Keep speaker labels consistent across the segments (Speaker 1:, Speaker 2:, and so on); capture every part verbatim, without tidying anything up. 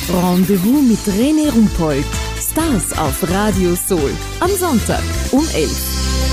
Speaker 1: Rendezvous mit René Rumpold. Stars auf Radio Soul. Am Sonntag um elf.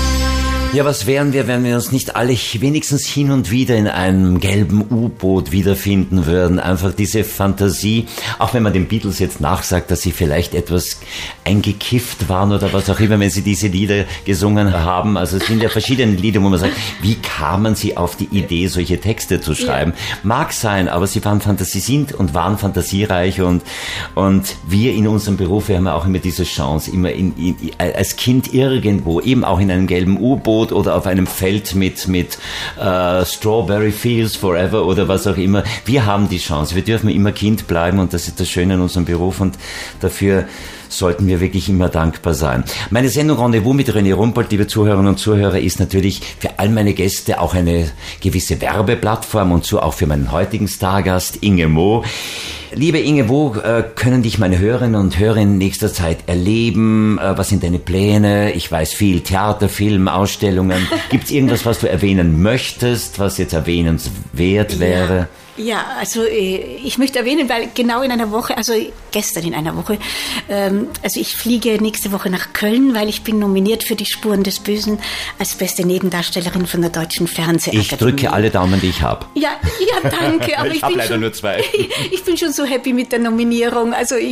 Speaker 2: Ja, was wären wir, wenn wir uns nicht alle wenigstens hin und wieder in einem gelben U-Boot wiederfinden würden? Einfach diese Fantasie, auch wenn man den Beatles jetzt nachsagt, dass sie vielleicht etwas eingekifft waren oder was auch immer, wenn sie diese Lieder gesungen haben. Also es sind ja verschiedene Lieder, wo man sagt, wie kamen sie auf die Idee, solche Texte zu schreiben? Ja. Mag sein, aber sie waren Fantasie, sind und waren fantasiereich und, und wir in unserem Beruf, wir haben ja auch immer diese Chance, immer in, in, als Kind irgendwo, eben auch in einem gelben U-Boot, oder auf einem Feld mit mit äh, Strawberry Fields Forever oder was auch immer. Wir haben die Chance. Wir dürfen immer Kind bleiben und das ist das Schöne in unserem Beruf und dafür sollten wir wirklich immer dankbar sein. Meine Sendung Rendezvous mit René Rumpold, liebe Zuhörerinnen und Zuhörer, ist natürlich für all meine Gäste auch eine gewisse Werbeplattform und so auch für meinen heutigen Stargast Inge Mo. Liebe Inge, wo äh, können dich meine Hörerinnen und Hörer in nächster Zeit erleben? Äh, was sind deine Pläne? Ich weiß viel, Theater, Film, Ausstellungen. Gibt es irgendwas, was du erwähnen möchtest, was jetzt erwähnenswert wäre?
Speaker 3: Ja. Ja, also ich möchte erwähnen, weil genau in einer Woche, also gestern in einer Woche, ähm, also ich fliege nächste Woche nach Köln, weil ich bin nominiert für die Spuren des Bösen als beste Nebendarstellerin von der Deutschen Fernsehakademie.
Speaker 2: Ich drücke alle Daumen, die ich habe.
Speaker 3: Ja, ja, danke. Aber ich
Speaker 2: ich habe leider
Speaker 3: schon,
Speaker 2: nur zwei.
Speaker 3: Ich bin schon so happy mit der Nominierung. Also ich,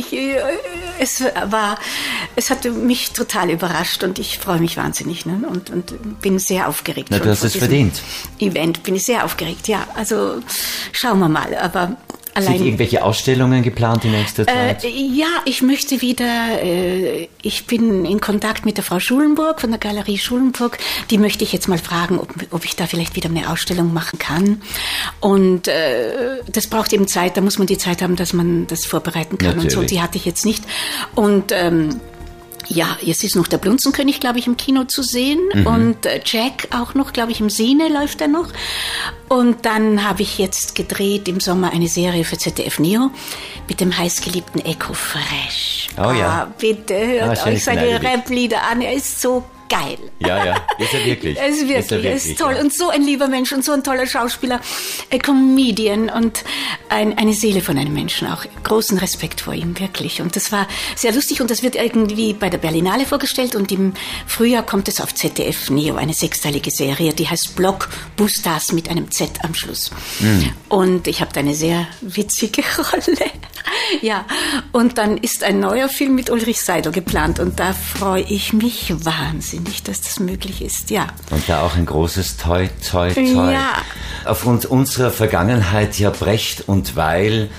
Speaker 3: es war, es hat mich total überrascht und ich freue mich wahnsinnig, ne? und, und bin sehr aufgeregt.
Speaker 2: Na, du hast es verdient.
Speaker 3: Event bin ich sehr aufgeregt, ja. Also schauen wir mal, aber allein...
Speaker 2: Sind irgendwelche Ausstellungen geplant in nächster Zeit?
Speaker 3: Äh, ja, ich möchte wieder, äh, ich bin in Kontakt mit der Frau Schulenburg von der Galerie Schulenburg, die möchte ich jetzt mal fragen, ob, ob ich da vielleicht wieder eine Ausstellung machen kann. Und äh, das braucht eben Zeit, da muss man die Zeit haben, dass man das vorbereiten kann. Natürlich. Und so, die hatte ich jetzt nicht. Und ähm, ja, jetzt ist noch der Blunzenkönig, glaube ich, im Kino zu sehen. Mhm. Und äh, Jack auch noch, glaube ich, im Sine läuft er noch. Und dann habe ich jetzt gedreht im Sommer eine Serie für Z D F Neo mit dem heißgeliebten Echo Fresh.
Speaker 2: Oh ja.
Speaker 3: Ah, bitte hört
Speaker 2: ah,
Speaker 3: euch seine Rap-Lieder an, er ist so geil.
Speaker 2: Ja, ja, ist er wirklich.
Speaker 3: Er ist wirklich, ist er, wirklich, er ist toll.
Speaker 2: Ja.
Speaker 3: Und so ein lieber Mensch und so ein toller Schauspieler, ein Comedian und ein, eine Seele von einem Menschen auch. Großen Respekt vor ihm, wirklich. Und das war sehr lustig und das wird irgendwie bei der Berlinale vorgestellt und im Frühjahr kommt es auf Z D F Neo, eine sechsteilige Serie, die heißt Blockbusters mit einem Z am Schluss. Mhm. Und ich habe da eine sehr witzige Rolle. Ja, und dann ist ein neuer Film mit Ulrich Seidel geplant und da freue ich mich wahnsinnig, dass das möglich ist, ja.
Speaker 2: Und da auch ein großes Toi, Toi, Toi.
Speaker 3: Ja.
Speaker 2: Aufgrund unserer Vergangenheit, ja, Brecht und Weil,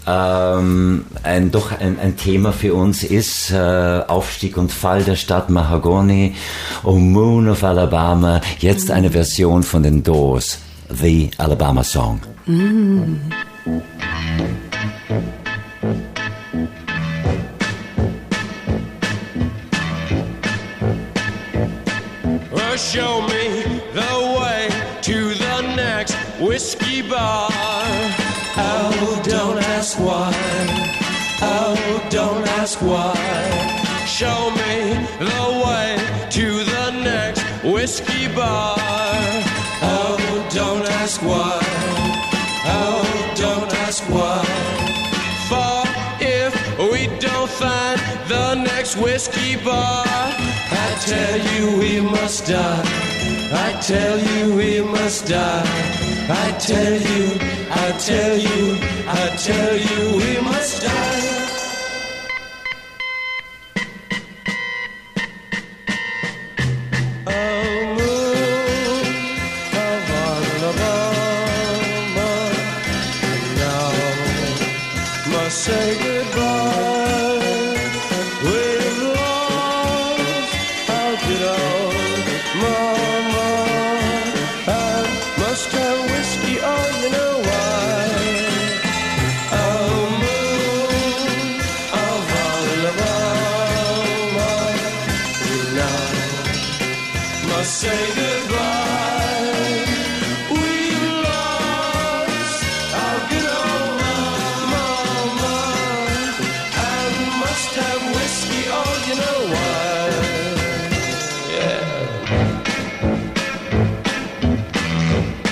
Speaker 2: ähm, ein, doch ein, ein Thema für uns ist, äh, Aufstieg und Fall der Stadt Mahagoni, Oh Moon of Alabama, jetzt eine Version von den Doors, The Alabama Song.
Speaker 3: Mm.
Speaker 4: Show me the way to the next whiskey bar. Oh, don't ask why. Oh, don't ask why. Show me the way to the next whiskey bar. Oh, don't ask why. Oh, don't ask why. For if we don't find the next whiskey bar, I tell you we must die. I tell you we must die. I tell you, I tell you, I tell you we must die. Oh, moon of Alabama, now must say goodbye. Say goodbye. We've lost our good old mama, and must have whiskey. Oh, you know why?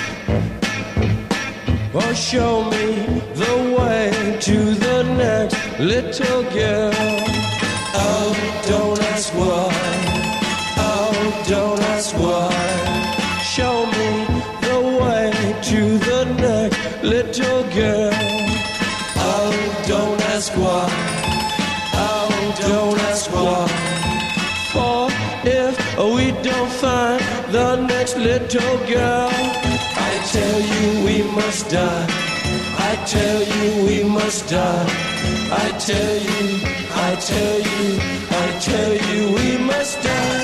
Speaker 4: Yeah. Oh, show me the way to the next little girl. Oh, don't ask why. Oh, don't ask why. Show me the way to the next little girl. Oh, don't ask why. Oh, don't ask why. For if we don't find the next little girl, I tell you we must die. I tell you we must die. I tell you, I tell you, I tell you we must die.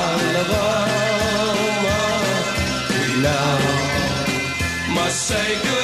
Speaker 4: Say good.